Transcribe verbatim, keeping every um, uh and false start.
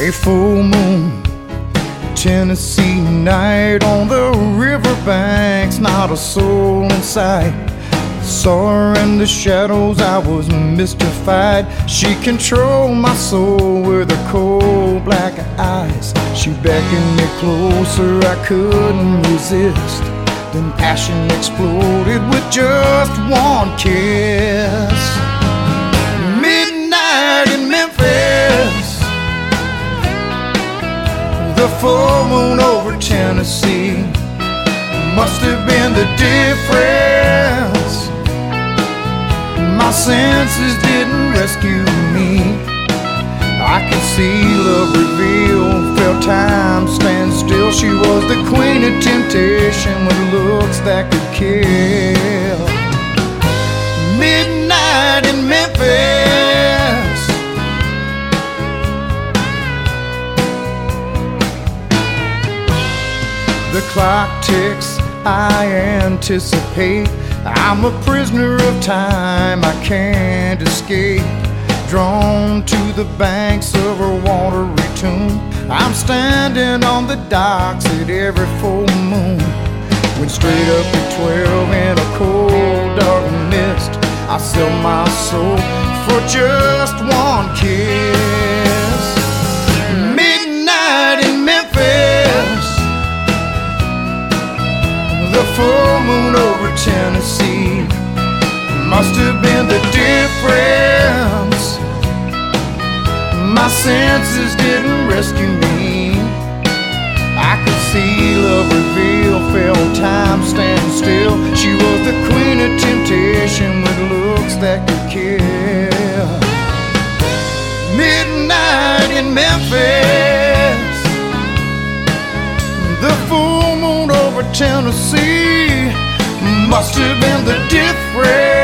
A full moon Tennessee night on the riverbanks, not a soul in sight. Saw her in the shadows, I was mystified. She controlled my soul with her cold black eyes. She beckoned me closer, I couldn't resist. Then passion exploded with just one kiss. Midnight in Memphis, the full moon over Tennessee. Must have been the difference. My senses didn't rescue me. I could see love reveal, felt time stand still. She was the queen of temptation with looks that could kill. Midnight in Memphis, the clock ticks, I anticipate. I'm a prisoner of time, I can't escape. Drawn to the banks of her watery tomb, I'm standing on the docks at every full moon. Went straight up at twelve in a cold dark mist. I sell my soul for just one kiss. Midnight in Memphis, the full moon over Tennessee. Must have been the difference. My senses didn't rescue me. I could see love reveal, felt time stand still. She was the queen of temptation with looks that could kill. Midnight in Memphis, the full moon over Tennessee. Must have been the difference.